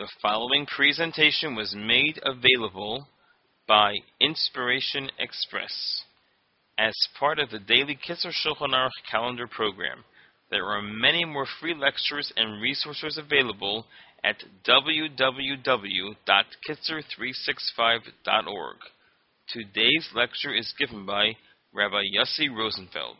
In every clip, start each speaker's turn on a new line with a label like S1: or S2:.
S1: The following presentation was made available by Inspiration Express as part of the daily Kitzur Shulchan Aruch calendar program. There are many more free lectures and resources available at www.kitzur365.org. Today's lecture is given by Rabbi Yossi Rosenfeld.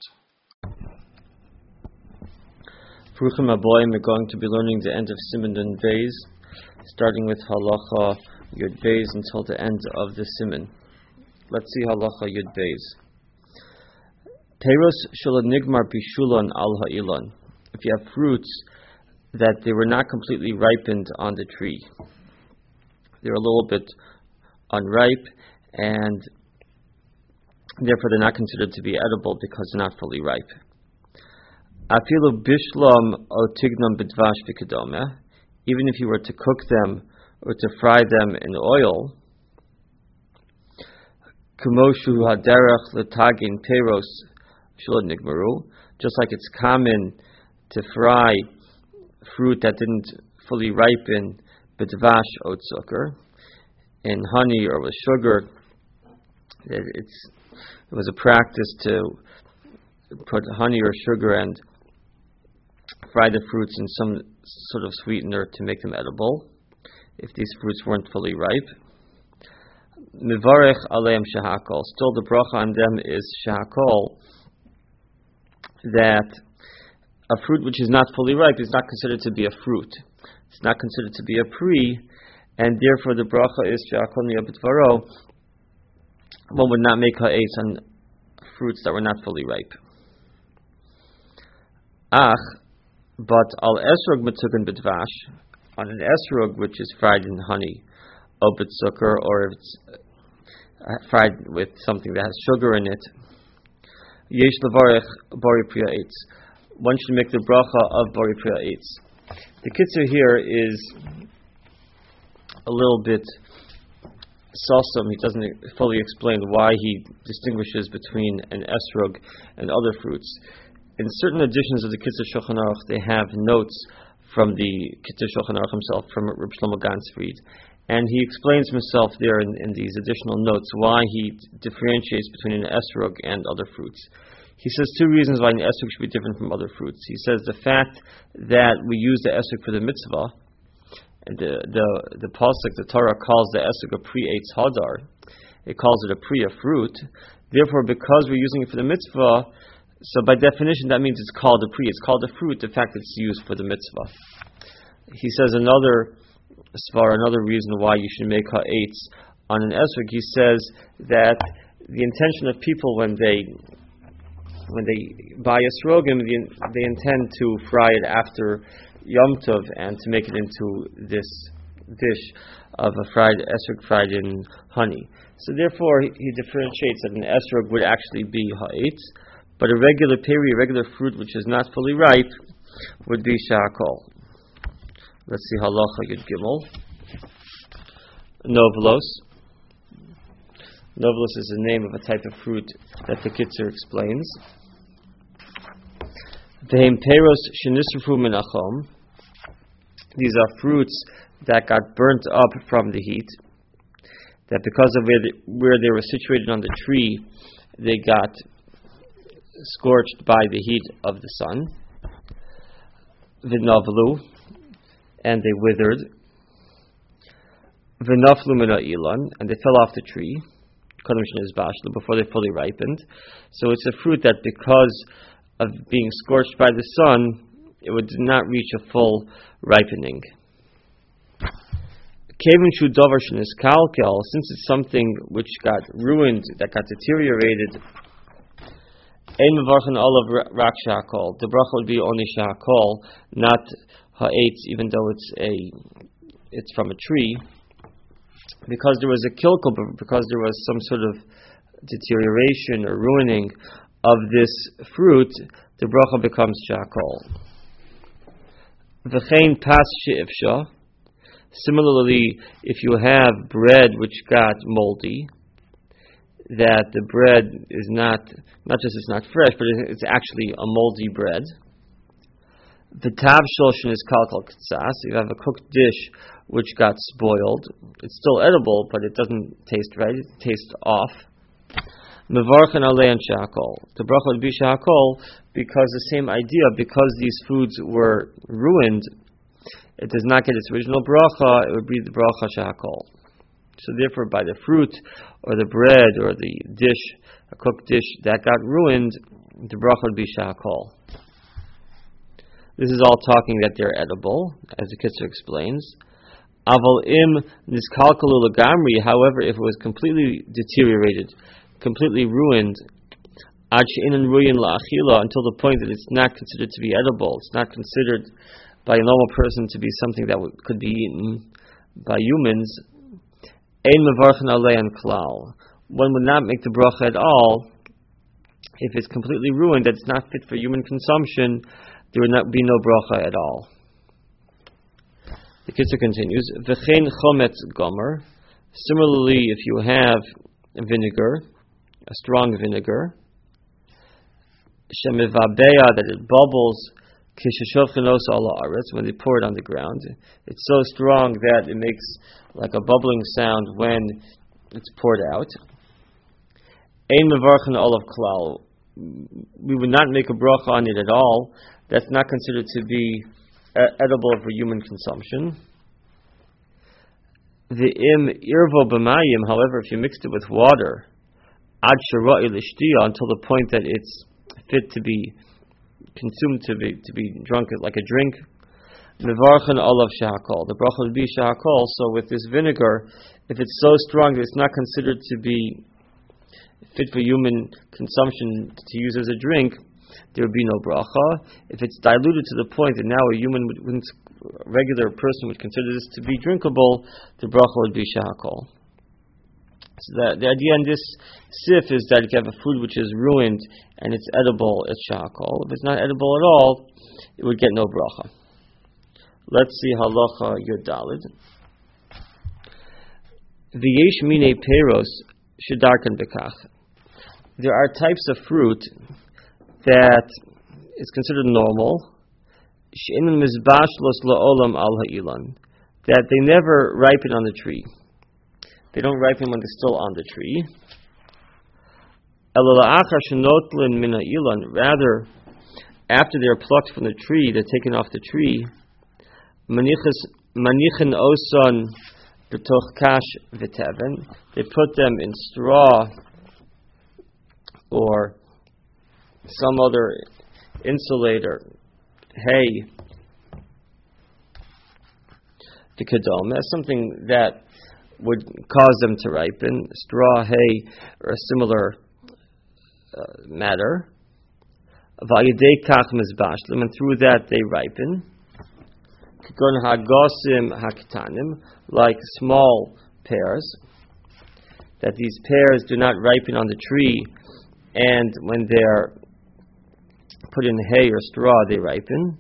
S2: Bruchim Aboyim, we're going to be learning the end of Siman Nun Beis, starting with Halacha Yud Beis until the end of the Siman. Let's see Halacha Yud Beis. Peiros shel nigmar bishulon al ha'ilon. If you have fruits that they were not completely ripened on the tree, they're a little bit unripe, and therefore they're not considered to be edible because they're not fully ripe. Afilu bishlam o tignam b'dvash v'kedome. Even if you were to cook them or to fry them in oil, kumoshu haderech letagin peiros shel nigmaru, just like it's common to fry fruit that didn't fully ripen b'dvash o tzukar, in honey or with sugar. It was a practice to put honey or sugar and fry the fruits in some sort of sweetener to make them edible, if these fruits weren't fully ripe. Mivarech aleim shehakol. Still, the bracha on them is shehakol, that a fruit which is not fully ripe is not considered to be a fruit. It's not considered to be a pri, and therefore the bracha is shehakol niyabit. One would not make ha'etz on fruits that were not fully ripe. But al esrog metugan b'dvash, on an esrog which is fried in honey, or b'tzukar, or if it's fried with something that has sugar in it, yesh levarech bori priya eitz. One should make the bracha of bori priya eitz. The kitzur here is a little bit sosum. He doesn't fully explain why he distinguishes between an esrog and other fruits. In certain editions of the Kitzur Shulchan Aruch, they have notes from the Kitzur Shulchan Aruch himself, from Reb Shlomo Gansfried, and he explains himself there in these additional notes why he differentiates between an esrog and other fruits. He says two reasons why an esrog should be different from other fruits. He says the fact that we use the esrog for the mitzvah, and the pasuk, the Torah calls the esrog a pri eitz hadar. It calls it a pri, a fruit. Therefore, because we're using it for the mitzvah, so by definition, that means it's called a pri. It's called a fruit, the fact that it's used for the mitzvah. He says another reason why you should make ha'etz on an esrog. He says that the intention of people when they buy esrogim, they intend to fry it after Yom Tov and to make it into this dish of a fried esrog fried in honey. So therefore, he differentiates that an esrog would actually be ha'etz, but a regular peri, a regular fruit which is not fully ripe, would be shehakol. Let's see halacha yud gimel. Novelos. Novelos is the name of a type of fruit that the Kitzur explains. Vehem peiros shenisrufu min achom. These are fruits that got burnt up from the heat, that because of where they were situated on the tree, they got scorched by the heat of the sun. V'navlu, and they withered. V'naflu min ha'ilon, and they fell off the tree. Kodem shenizbashlu, before they fully ripened. So it's a fruit that because of being scorched by the sun, it would not reach a full ripening. Kevin shu davar shenizkalkel, since it's something which got ruined, that got deteriorated, ein mevarchen olav rak shehakol. The bracha would be only shehakol, not ha'etz, even though it's from a tree, because there was a kilkel, because there was some sort of deterioration or ruining of this fruit, the bracha becomes shehakol. V'chein pas she'ifsha. Similarly, if you have bread which got moldy, that the bread is not just it's not fresh, but it's actually a moldy bread. The tab shulshin is kalkal ktsas. You have a cooked dish which got spoiled. It's still edible, but it doesn't taste right. It tastes off. Mevarchen alei and shakol. The bracha would be shakol because the same idea. Because these foods were ruined, it does not get its original bracha. It would be the bracha shakol. So therefore, by the fruit or the bread or the dish, a cooked dish that got ruined, the bracha would be shakol. This is all talking that they're edible, as the Kitzur explains. Aval im niskalkalu lagamri. However, if it was completely deteriorated, completely ruined, ad she'enan ruyin la'achila, until the point that it's not considered to be edible, it's not considered by a normal person to be something that could be eaten by humans. Ein mevarchen alein klal. One would not make the bracha at all if it's completely ruined, that it's not fit for human consumption. There would not be no bracha at all. The Kitzur continues, V'chein chometz gomer. Similarly, if you have vinegar, a strong vinegar, shemivabeya, that it bubbles, kishashofchenos ala aretz, when they pour it on the ground, it's so strong that it makes like a bubbling sound when it's poured out. Ein mevarchen olav klal. We would not make a bracha on it at all. That's not considered to be edible for human consumption. The im irvo b'mayim, however, if you mixed it with water, ad shara'i l'shtiya, until the point that it's fit to be consumed, to be drunk like a drink, mevarchen olav shahakol. The bracha would be shahakol. So with this vinegar, if it's so strong that it's not considered to be fit for human consumption to use as a drink, there would be no bracha. If it's diluted to the point that now a regular person would consider this to be drinkable, the bracha would be shahakol. So the idea in this sif is that if you have a food which is ruined and it's edible, it's shahakol. If it's not edible at all, it would get no bracha. Let's see halacha yud dalid. V'yesh minei peiros shedarkan bekach. There are types of fruit that is considered normal, that they never ripen on the tree. They don't ripen when they're still on the tree. Rather, after they're plucked from the tree, they're taken off the tree. They put them in straw or some other insulator, hay, the kedom, as something that would cause them to ripen, straw, hay, or a similar matter. And through that they ripen. Like small pears, that these pears do not ripen on the tree, and when they're put in hay or straw, they ripen.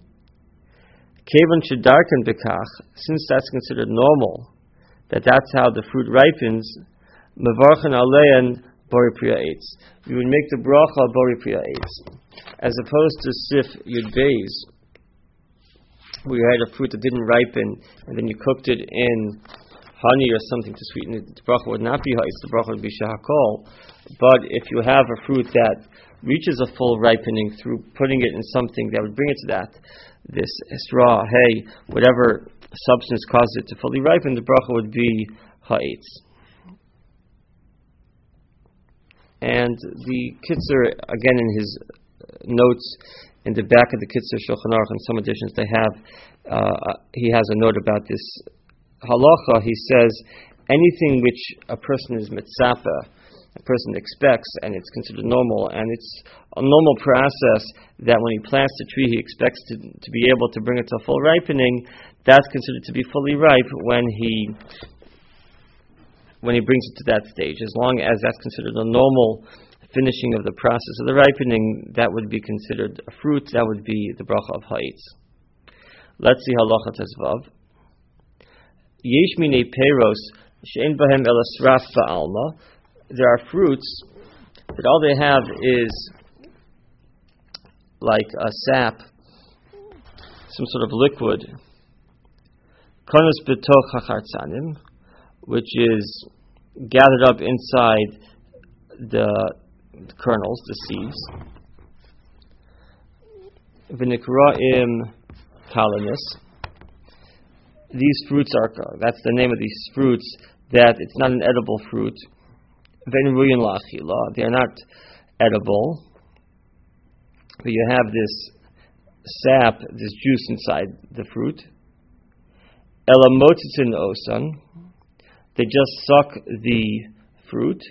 S2: Since that's considered normal, that's how the fruit ripens, mevarchen alein bori priya eitz. You would make the bracha bori priya eitz, as opposed to sif yud beis, where you had a fruit that didn't ripen, and then you cooked it in honey or something to sweeten it. The bracha would not be ha'itz, the bracha would be shahakol. But if you have a fruit that reaches a full ripening through putting it in something that would bring it to that, this straw, hay, whatever substance causes it to fully ripen, the bracha would be ha'itz. And the Kitzur, again in his notes in the back of the Kitzur Shulchan Aruch, and some editions they have, he has a note about this halacha. He says, anything which a person is mitzapa, a person expects, and it's considered normal, and it's a normal process that when he plants the tree, he expects to be able to bring it to full ripening, that's considered to be fully ripe when he brings it to that stage. As long as that's considered a normal finishing of the process of the ripening, that would be considered a fruit, that would be the bracha of ha'itz. Let's see halacha tezvav. Yesh minei peiros she'en bahem ela sraf ba'alma. There are fruits that all they have is like a sap some sort of liquid, konos betoch hachartzanim, which is gathered up inside the kernels, the seeds. V'nikraim kalanis. These fruits are, that's the name of these fruits, that it's not an edible fruit. V'en lachila, they are not edible. But you have this sap, this juice inside the fruit. Elamotitzin osan, they just suck the fruit,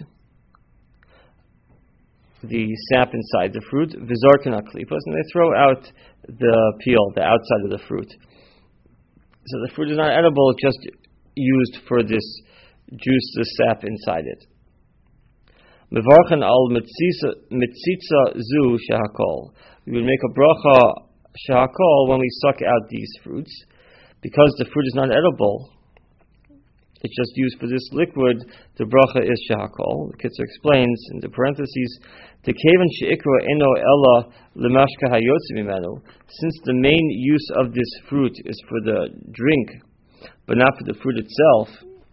S2: the sap inside the fruit, v'zorken aklipos, and they throw out the peel, the outside of the fruit. So the fruit is not edible, it's just used for this juice, the sap inside it. Mevarchen al mitzitza zu shehakol. We would make a bracha shehakol when we suck out these fruits, because the fruit is not edible. It's just used for this liquid. The bracha is shehakol. The Kitzur explains in the parentheses, the kevan sheikra eno ella lemashka hayotzi mimenu. Since the main use of this fruit is for the drink, but not for the fruit itself,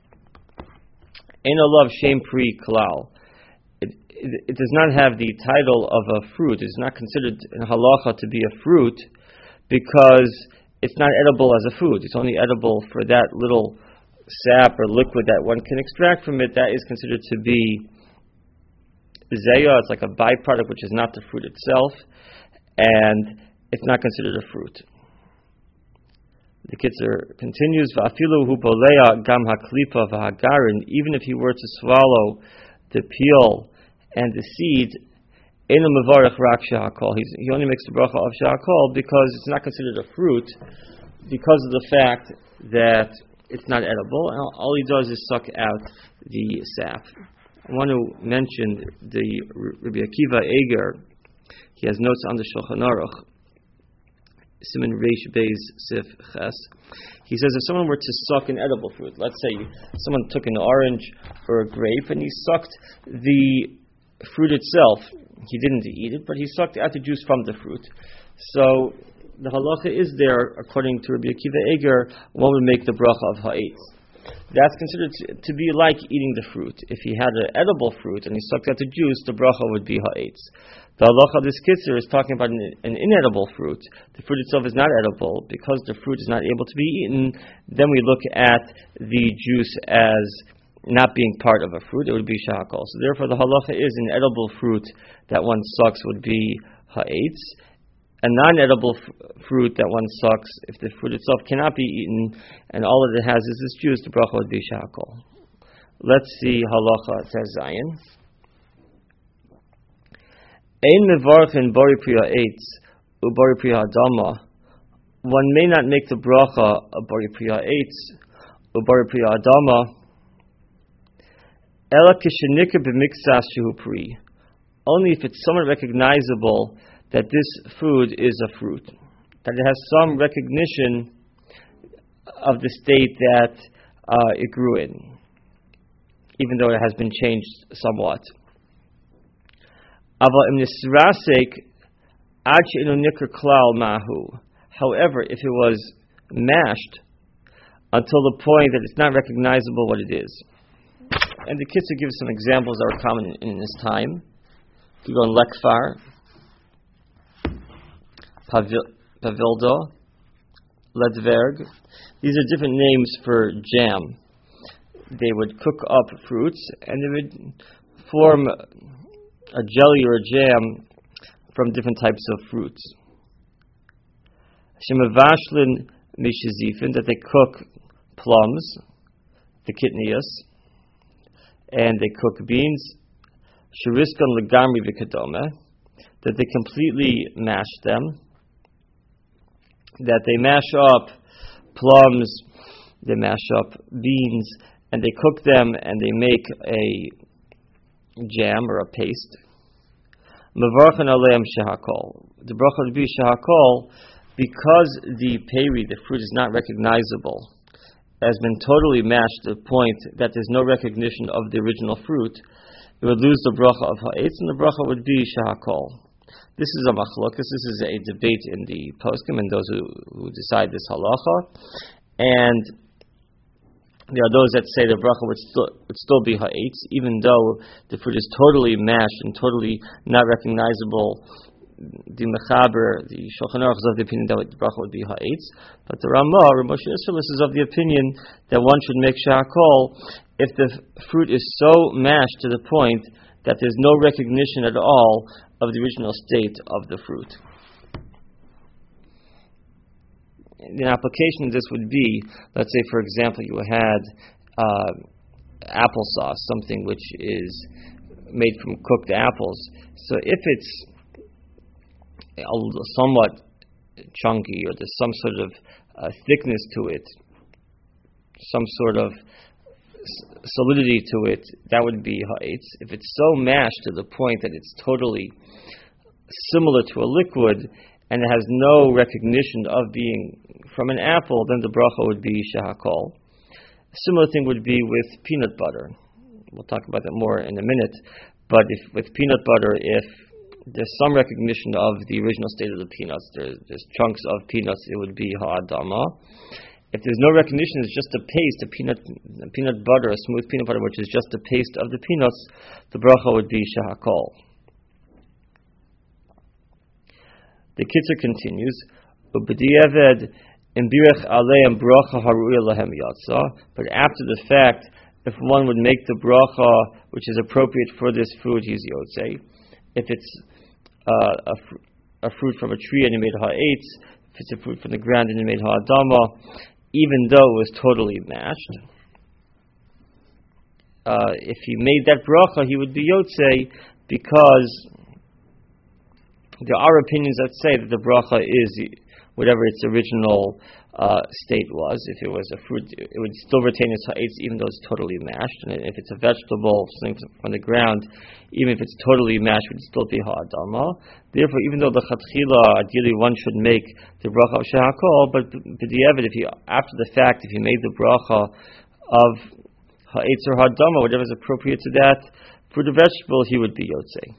S2: eno love shem pri kalal. It does not have the title of a fruit. It's not considered in halacha to be a fruit because it's not edible as a food. It's only edible for that little sap or liquid that one can extract from it. That is considered to be zeya. It's like a byproduct which is not the fruit itself, and it's not considered a fruit. The Kitzur continues, Va'afilu hu bolea gam haklipa v'hagarin. Even if he were to swallow the peel and the seed, he only makes the bracha of shehakol because it's not considered a fruit because of the fact that it's not edible, and all he does is suck out the sap. I want to mention the Rabbi Akiva Eger. He has notes on the Shulchan Aruch, Siman Reish Beis Sif Ches. He says if someone were to suck an edible fruit, let's say someone took an orange or a grape and he sucked the fruit itself, he didn't eat it, but he sucked out the juice from the fruit. So the halacha is there, according to Rabbi Akiva Eger, one would make the bracha of ha'etz. That's considered to be like eating the fruit. If he had an edible fruit and he sucked out the juice, the bracha would be ha'etz. The halacha of this Kitzur is talking about an inedible fruit. The fruit itself is not edible. Because the fruit is not able to be eaten, then we look at the juice as not being part of a fruit. It would be shehakol. So therefore the halacha is an edible fruit that one sucks would be ha'etz. A non-edible fruit that one sucks, if the fruit itself cannot be eaten and all that it has is this juice, the bracha would be shehakol. Let's see halacha, it says Zayin. Ein mevarchin bori priya eitz ubori priya adama. One may not make the bracha of bori priya eitz ubori priya adama ela kishenika b'miksas shehu pri. Only if it's somewhat recognizable that this food is a fruit, that it has some recognition of the state that it grew in, even though it has been changed somewhat. However, if it was mashed until the point that it's not recognizable what it is. And the Kitzur gives some examples that were common in this time. You go in Lekfar, Pavildo, Ledverg. These are different names for jam. They would cook up fruits and they would form a jelly or a jam from different types of fruits. Shemavashlin mishazifin, that they cook plums, the kitnias, and they cook beans. Shiriskan legamri v'kadome, that they completely mash them. That they mash up plums, they mash up beans, and they cook them and they make a jam or a paste. Mevarchan aleim shehakol. The bracha would be shehakol because the peri, the fruit, is not recognizable, has been totally mashed to the point that there's no recognition of the original fruit. It would lose the bracha of ha'etz, and the bracha would be shehakol. This is a machlokas. This is a debate in the poskim and those who decide this halacha. And there are those that say the bracha would still be ha'etz, even though the fruit is totally mashed and totally not recognizable. The Mechaber, the Shulchan Aruch is of the opinion that the bracha would be ha'etz, but the Ramah, Rav Moshe Isserles, is of the opinion that one should make shehakol if the fruit is so mashed to the point that there's no recognition at all of the original state of the fruit. An application of this would be, let's say, for example, you had applesauce, something which is made from cooked apples. So if it's somewhat chunky, or there's some sort of thickness to it, some sort of solidity to it, that would be ha'etz. If it's so mashed to the point that it's totally similar to a liquid and it has no recognition of being from an apple, then the bracha would be shehakol. A similar thing would be with peanut butter. We'll talk about that more in a minute. But if with peanut butter, if there's some recognition of the original state of the peanuts, there's chunks of peanuts, it would be ha'adama. If there's no recognition, it's just a paste, a peanut butter, a smooth peanut butter, which is just a paste of the peanuts, the bracha would be shehakol. The Kitzur continues, Ub'di'eved imbirech aleim bracha haruya lahem yatsa. But after the fact, if one would make the bracha which is appropriate for this food, he's yotzei. If it's a fruit from a tree and you made ha'etz, if it's a fruit from the ground and you made ha'adama, even though it was totally mashed, if he made that bracha, he would be yotzei, because there are opinions that say that the bracha is whatever its original state was. If it was a fruit, it would still retain its ha'etz even though it's totally mashed. And if it's a vegetable, something from the ground, even if it's totally mashed, it would still be ha'adama. Therefore, even though the chatchila, ideally one should make the bracha of shehakol, but b'di'evet, if after the fact, if he made the bracha of ha'etz or ha'adama, whatever is appropriate to that, for the vegetable, he would be yotzei.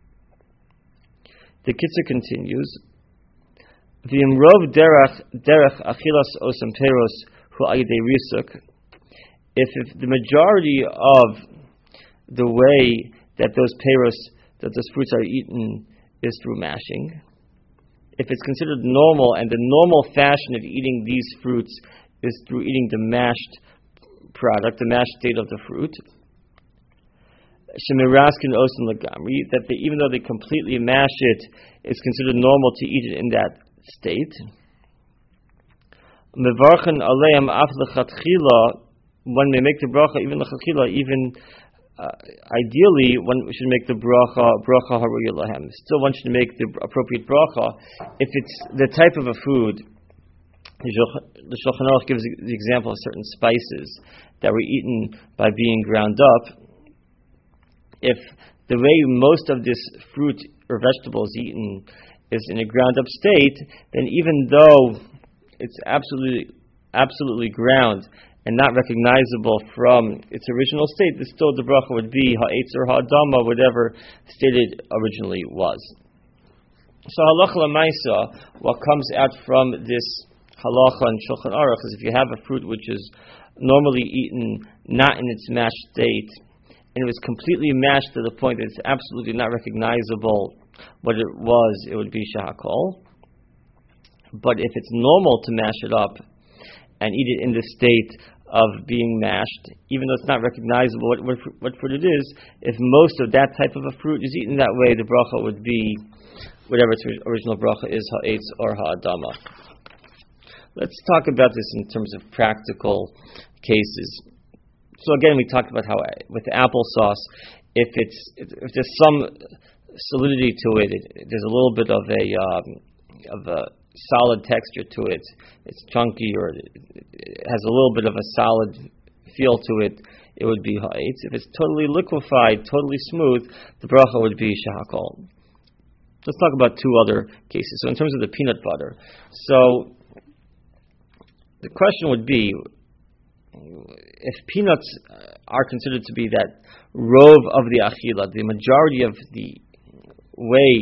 S2: The Kitzur continues, V'imrov derech achilas osam peros hu ayidei risuk. If the majority of the way that those peros, that those fruits are eaten, is through mashing, if it's considered normal, and the normal fashion of eating these fruits is through eating the mashed product, the mashed state of the fruit, Shemiraskin osin lagamri, that even though they completely mash it, it's considered normal to eat it in that state. Mevarchen aleim af lechatchila, when they make the bracha, even lechatchila, even ideally, one should make the bracha haruya lahem. Still, one should make the appropriate bracha if it's the type of a food. The Shulchan Aruch gives the example of certain spices that were eaten by being ground up. If the way most of this fruit or vegetable is eaten is in a ground-up state, then even though it's absolutely ground and not recognizable from its original state, still the bracha would be ha'etz or ha'adama, whatever state it originally was. So halacha l'maisa, what comes out from this halacha and Shulchan Aruch is if you have a fruit which is normally eaten not in its mashed state, and it was completely mashed to the point that it's absolutely not recognizable what it was, it would be shehakol. But if it's normal to mash it up and eat it in the state of being mashed, even though it's not recognizable what fruit it is, if most of that type of a fruit is eaten that way, the bracha would be whatever its original bracha is, ha'etz or ha'adama. Let's talk about this in terms of practical cases. So again, we talked about how with applesauce, if there's some solidity to it, there's a little bit of a solid texture to it. It's chunky, or it has a little bit of a solid feel to it. It would be ha'etz. If it's totally liquefied, totally smooth, the bracha would be shehakol. Let's talk about two other cases. So in terms of the peanut butter, so the question would be, if peanuts are considered to be that rove of the achila, the majority of the way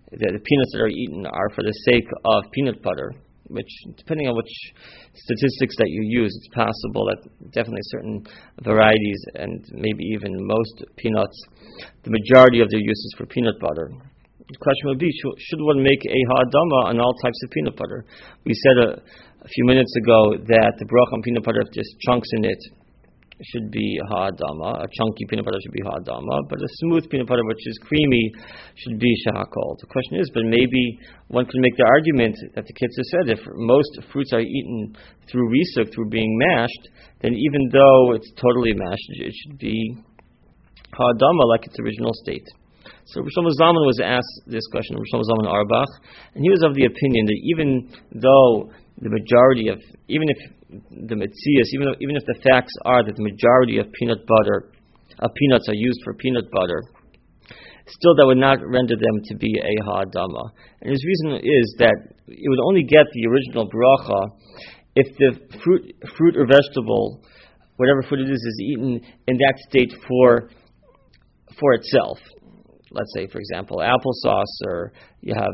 S2: the peanuts that are eaten are for the sake of peanut butter, which, depending on which statistics that you use, it's possible that definitely certain varieties and maybe even most peanuts, the majority of their use is for peanut butter. The question would be, should one make a ha'adama on all types of peanut butter? We said a few minutes ago that the bracha on peanut butter, if there's chunks in it, should be ha'adama. A chunky peanut butter should be ha'adama, but a smooth peanut butter, which is creamy, should be shahakol. The question is, but maybe one could make the argument that the Kitzur said, if most fruits are eaten through risuk, through being mashed, then even though it's totally mashed, it should be ha'adama like its original state. So Rosh Zalman was asked this question, Rosh Zalman Auerbach, and he was of the opinion that even though the majority of, even if the metzias, even if the facts are that the majority of peanuts are used for peanut butter, still that would not render them to be a ha'adama. And his reason is that it would only get the original bracha if the fruit or vegetable, whatever fruit it is eaten in that state for itself. Let's say, for example, applesauce, or you have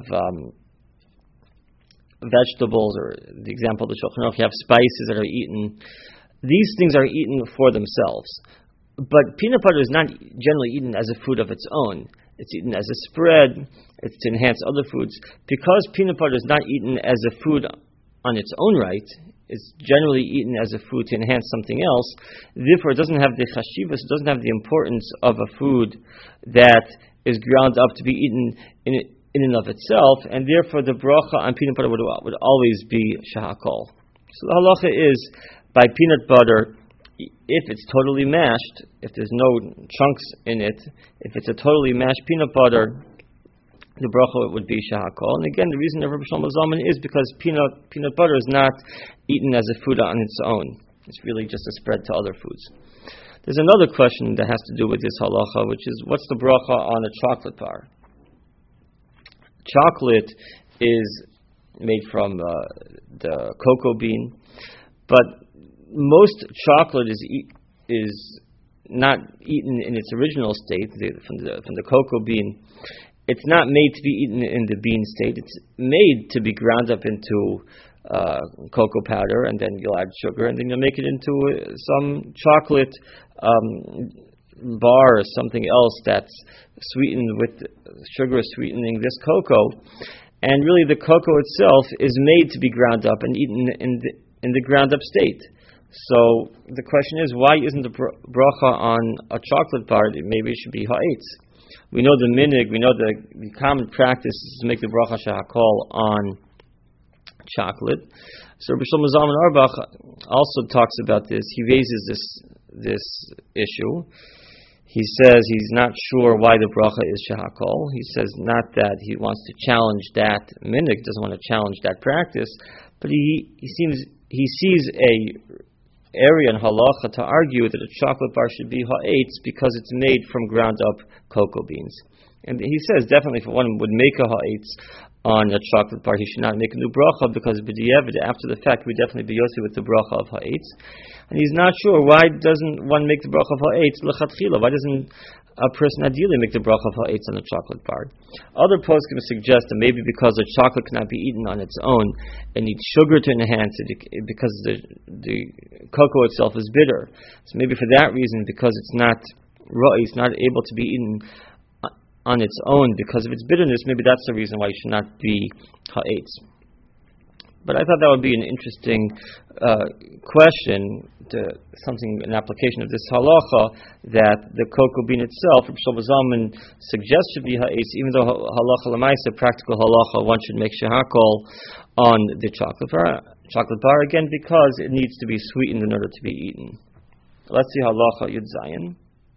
S2: vegetables, or the example of the Shulchan Aruch, you have spices that are eaten. These things are eaten for themselves. But peanut butter is not generally eaten as a food of its own. It's eaten as a spread. It's to enhance other foods. Because peanut butter is not eaten as a food on its own right, it's generally eaten as a food to enhance something else. Therefore, it doesn't have the chashivas, it doesn't have the importance of a food that is ground up to be eaten in and of itself, and therefore the bracha on peanut butter would always be shahakol. So the halacha is, by peanut butter, if it's totally mashed, if there's no chunks in it, if it's a totally mashed peanut butter, the bracha would be shahakol. And again, the reason of Rabbi Shlomo Zalman is because peanut butter is not eaten as a food on its own. It's really just a spread to other foods. There's another question that has to do with this halacha, which is, what's the bracha on a chocolate bar? Chocolate is made from the cocoa bean, but most chocolate is not eaten in its original state from the cocoa bean. It's not made to be eaten in the bean state. It's made to be ground up into cocoa powder, and then you'll add sugar, and then you'll make it into some chocolate bar or something else that's sweetened with sugar sweetening this cocoa. And really the cocoa itself is made to be ground up and eaten in the ground up state. So the question is, why isn't the bracha on a chocolate bar? Maybe it should be ha'etz. We know the minig, we know the common practice is to make the bracha shahakol on chocolate. So Rabbi Shlomo Zalman Auerbach also talks about this. He raises this issue. He says he's not sure why the bracha is shahakol. He says not that he wants to challenge that minig, doesn't want to challenge that practice, but he sees a area in halacha to argue that a chocolate bar should be ha'etz because it's made from ground up cocoa beans. And he says definitely if one would make a ha'etz on a chocolate bar, he should not make a new bracha, because b'diavad, after the fact, we definitely be yossi with the bracha of ha'etz. And he's not sure, why doesn't one make the bracha of ha'etz l'chatchila? Why doesn't a person ideally make the bracha of ha'etz on a chocolate bar? Other poskim suggest that maybe because the chocolate cannot be eaten on its own, it needs sugar to enhance it, because the cocoa itself is bitter. So maybe for that reason, because it's not it's not able to be eaten on its own because of its bitterness, maybe that's the reason why it should not be ha'etz. But I thought that would be an interesting question, an application of this halacha, that the cocoa bean itself, Rabbi Shlomo Zalman suggests should be ha'etz, even though halacha l'maisa, practical halacha, one should make shahakol on the chocolate bar, again, because it needs to be sweetened in order to be eaten. Let's see halacha Yud Zayin.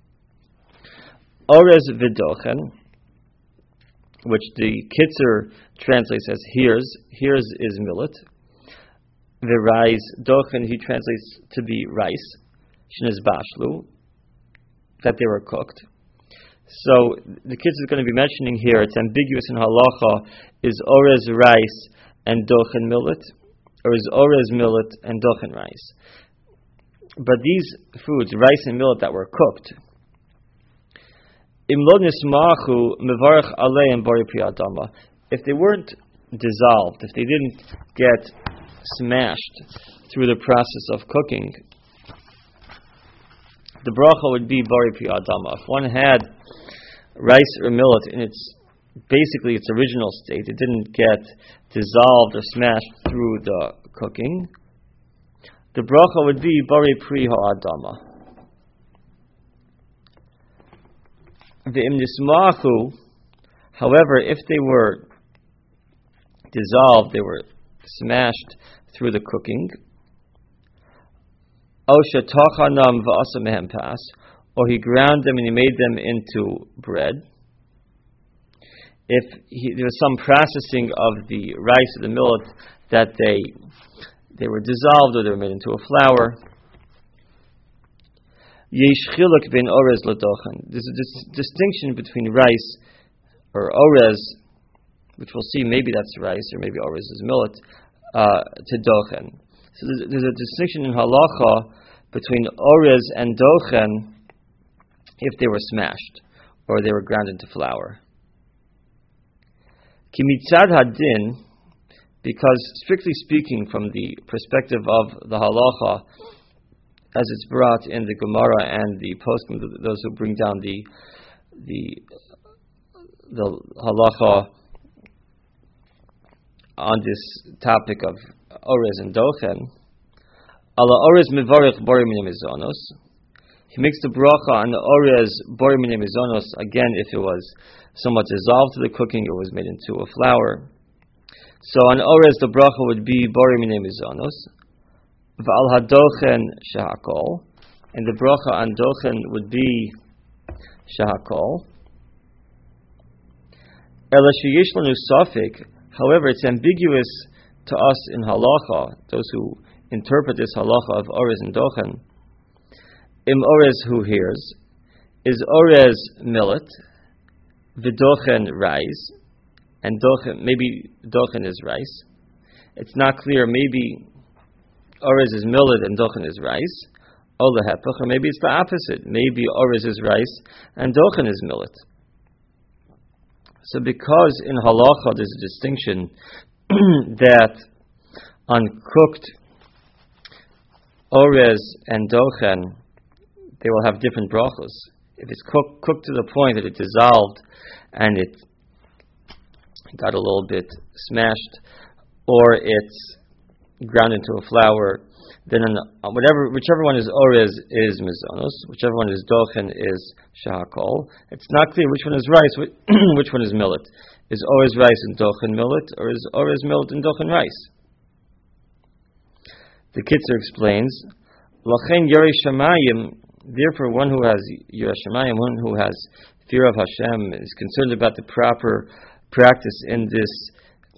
S2: Orez v'dochen, which the Kitzur translates as hears is millet. V'rais dochen, he translates to be rice. Shnez bashlu, that they were cooked. So the Kitzur is going to be mentioning here, it's ambiguous in halacha, is orez rice and dochen millet, or is orez millet and dochen rice. But these foods, rice and millet that were cooked, If they weren't dissolved, if they didn't get smashed through the process of cooking, the bracha would be bari pri adama. If one had rice or millet in its original state, it didn't get dissolved or smashed through the cooking, the bracha would be bari pri ha'adama. V'im nismachu, however, if they were dissolved, they were smashed through the cooking, or he ground them and he made them into bread. If there was some processing of the rice or the millet that they were dissolved or they were made into a flour. There's a distinction between rice or orez, which we'll see, maybe that's rice or maybe orez is millet, to dochen. So there's a distinction in halacha between orez and dochen if they were smashed or they were ground into flour. Ki mitzad hadin, because strictly speaking, from the perspective of the halacha, as it's brought in the Gemara and the poskim, those who bring down the halacha on this topic of orez and dochen, ala orez mevarich bori minim mizonos. He makes the bracha on the orez bori minim mizonos again if it was somewhat dissolved to the cooking, it was made into a flour. So on orez the bracha would be bori minim mizonos. V'al hadochen shehakol, and the bracha on dochen would be shehakol. Ela sheyesh lanu safek. However, it's ambiguous to us in halacha, those who interpret this halacha of orez and dochen. Im orez who hears, is orez millet, v'dochen rice, and dochen, maybe dochen is rice. It's not clear, maybe orez is millet and dochen is rice, or maybe it's the opposite. Maybe orez is rice and dochen is millet. So because in halacha there's a distinction that uncooked orez and dochen, they will have different brachos. If it's cooked to the point that it dissolved and it got a little bit smashed, or it's ground into a flour, then whichever one is orez is mizonos, whichever one is dochen is shehakol. It's not clear which one is rice, which one is millet. Is orez rice and dochen millet, or is orez millet and dochen rice? The Kitzur explains, Lachen Yirei Shamayim, therefore one who has Yirei Shamayim, one who has fear of Hashem, is concerned about the proper practice in this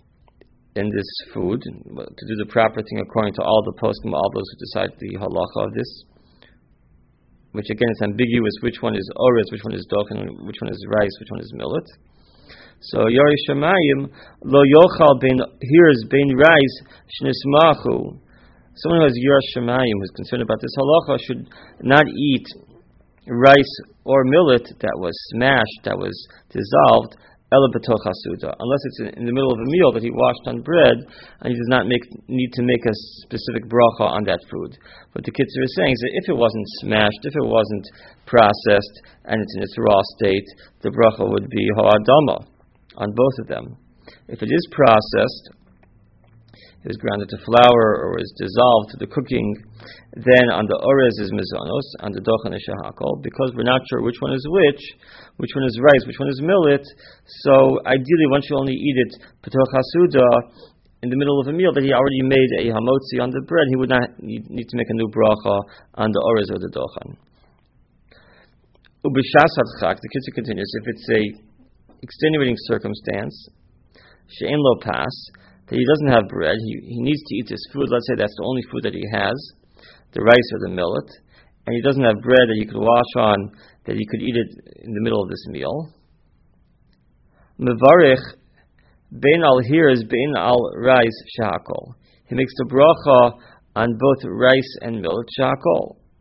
S2: food, to do the proper thing according to all the poskim, all those who decide the halacha of this, which again is ambiguous, which one is orez, which one is dochen, which one is rice, which one is millet. So Yirei Shamayim lo yochal hears bein rice shnismachu. Someone who has Yirei Shamayim, who's concerned about this halacha, should not eat rice or millet that was smashed, that was dissolved, unless it's in the middle of a meal that he washed on bread, and he does not need to make a specific bracha on that food. What the Kitzur is saying is that if it wasn't smashed, if it wasn't processed, and it's in its raw state, the bracha would be ha'adama on both of them. If it is processed, it is ground into flour or is dissolved to the cooking, then on the orez is mizonos, on the dochen is shehakol, because we're not sure which one is which one is rice, which one is millet. So ideally one should only eat it p'toch hasuda in the middle of a meal that he already made a hamotzi on the bread. He would not need to make a new bracha on the orez or the dochen. Ubishas hadchak, the Kitzur continues, if it's a extenuating circumstance, she'en lo pas, that he doesn't have bread, he needs to eat this food, let's say that's the only food that he has, the rice or the millet, and he doesn't have bread that he could wash on, that he could eat it in the middle of this meal. Mevarich, bein al hirs, bein al rice, shehakol. He makes the bracha on both rice and millet, shehakol.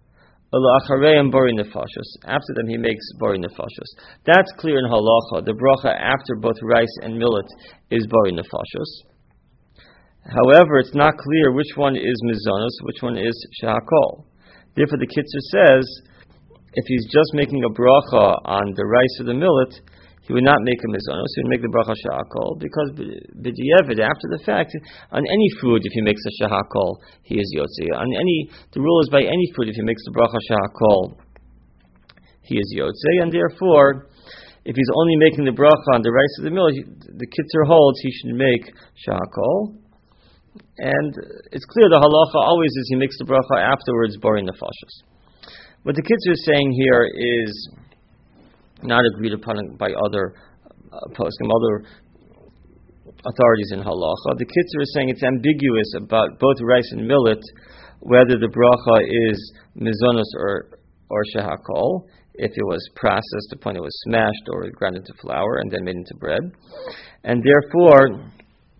S2: After them, he makes bori nefashos. That's clear in halacha. The bracha after both rice and millet is bori nefashos. However, it's not clear which one is mizonos, which one is shehakol. Therefore, the Kitzur says, if he's just making a bracha on the rice or the millet, he would not make a mizonos, he would make the bracha shehakol, because b'di'evid, after the fact, on any food, if he makes a shehakol, he is yotze. The rule is by any food, if he makes the bracha shehakol, he is yotze, and therefore, if he's only making the bracha on the rice or the millet, the Kitzur holds he should make shehakol. And it's clear the halacha always is he makes the bracha afterwards, bori nefashos. What the Kitzur is saying here is not agreed upon by other poskim, other authorities in halacha. The Kitzur is saying it's ambiguous about both rice and millet, whether the bracha is mizonos or shehakol, if it was processed, the point it was smashed or ground into flour and then made into bread. And therefore,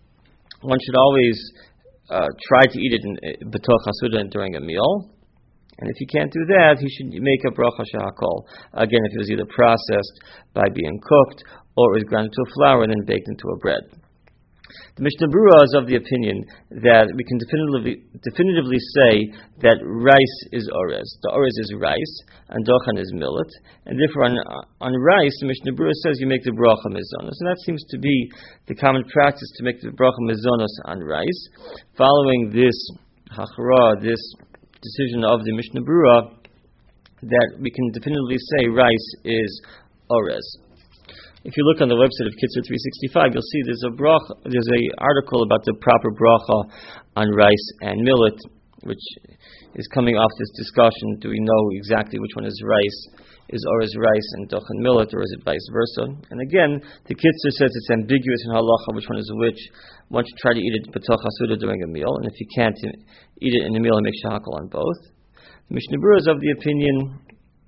S2: one should always try to eat it b'toch hasuda during a meal. And if he can't do that, he should make a bracha shehakol. Again, if it was either processed by being cooked, or it was ground into a flour and then baked into a bread. The Mishnah Berurah is of the opinion that we can definitively say that rice is orez. The orez is rice, and dochan is millet. And therefore, on rice, the Mishnah Berurah says you make the bracha mizonos. And that seems to be the common practice, to make the bracha mizonos on rice. Following this hachra, this decision of the Mishnah Berurah, that we can definitively say rice is orez. If you look on the website of Kitzur 365, you'll see there's an article about the proper bracha on rice and millet, which is coming off this discussion. Do we know exactly which one is rice? Is orez rice and dochan millet, or is it vice versa? And again, the Kitzur says it's ambiguous in halacha which one is which. One should try to eat it b'toch hasuda during a meal, and if you can't eat it in a meal, and make shehakol on both. The Mishnah Berurah is of the opinion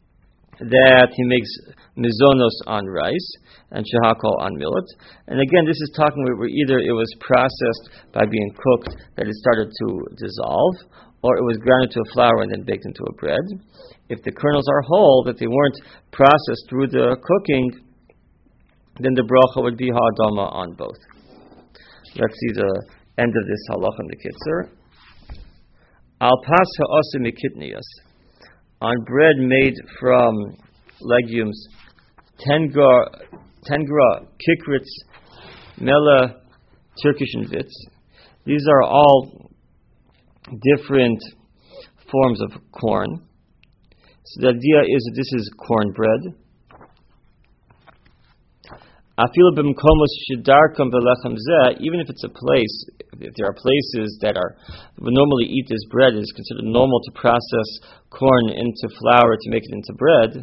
S2: that he makes mizonos on rice and shehakol on millet. And again, this is talking where either it was processed by being cooked, that it started to dissolve, or it was ground into a flour and then baked into a bread. If the kernels are whole, that they weren't processed through the cooking, then the bracha would be ha'adama on both. Let's see the end of this halacha in the Kitzur. Al pas ha'osim mikitnias. On bread made from legumes, tengra, kikrits, mela, Turkish and vits. These are all different forms of corn. So the idea is that this is corn bread. Even if it's a place, if there are places that would normally eat this bread, it is considered normal to process corn into flour to make it into bread.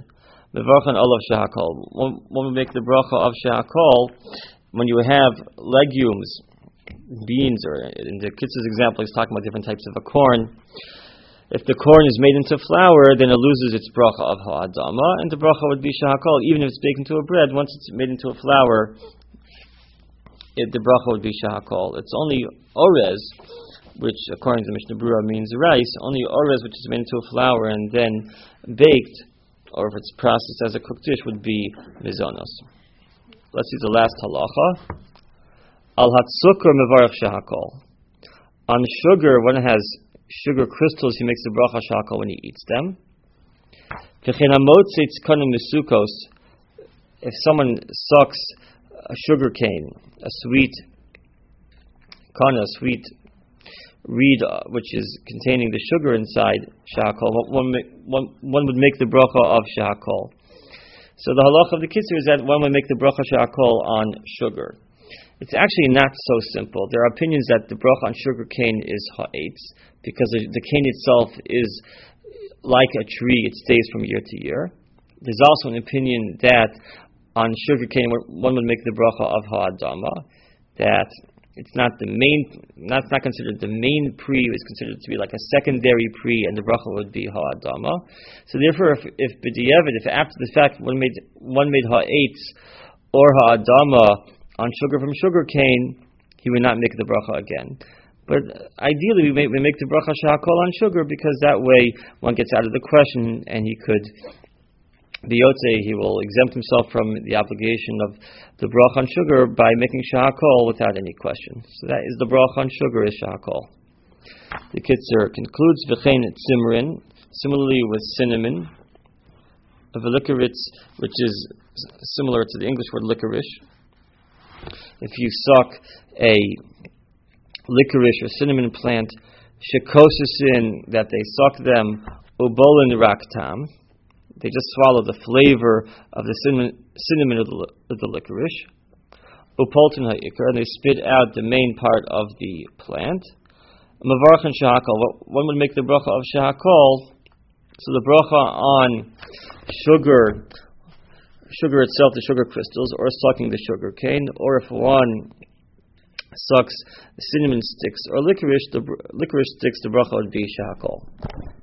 S2: One would make the bracha of shehakol when you have legumes, beans, or in the Kitzur's example, he's talking about different types of a corn. If the corn is made into flour, then it loses its bracha of ha'adama, and the bracha would be shehakol. Even if it's baked into a bread, once it's made into a flour, the bracha would be shehakol. It's only orez, which according to the Mishnah Berurah means rice, only orez which is made into a flour and then baked, or if it's processed as a cooked dish, would be mizonos. Let's see the last halacha. Al hatzukar mevarach shehakol. On sugar, one has sugar crystals, he makes the bracha shehakol when he eats them. If someone sucks a sugar cane, a sweet reed, which is containing the sugar inside shehakol, one would make the bracha of shehakol. So the halacha of the Kitzur is that one would make the bracha shehakol on sugar. It's actually not so simple. There are opinions that the bracha on sugar cane is ha'etz, because the cane itself is like a tree, it stays from year to year. There's also an opinion that on sugar cane one would make the bracha of ha'adama, that it's not considered the main pri, it's considered to be like a secondary pri, and the bracha would be ha'adama. So therefore, if b'di'evid, if after the fact one made ha'etz or ha'adama on sugar from sugar cane, he would not make the bracha again. But ideally, we make the bracha shehakol on sugar because that way one gets out of the question, and he could be yotzei. He will exempt himself from the obligation of the bracha on sugar by making shehakol without any question. So that is the bracha on sugar is shehakol. The Kitzur concludes v'chein tzimrin, similarly with cinnamon, of a licorice, which is similar to the English word licorice. If you suck a licorice or cinnamon plant, shekosusin, that they suck them, ubolin raktam, they just swallow the flavor of the cinnamon of the licorice, upoltin ha'ikar, and they spit out the main part of the plant. Mavarchan shehakol, one would make the bracha of shehakol, so the bracha on sugar itself, the sugar crystals, or sucking the sugar cane, or if one sucks cinnamon sticks or licorice, the licorice sticks, the bracha would be shehakol.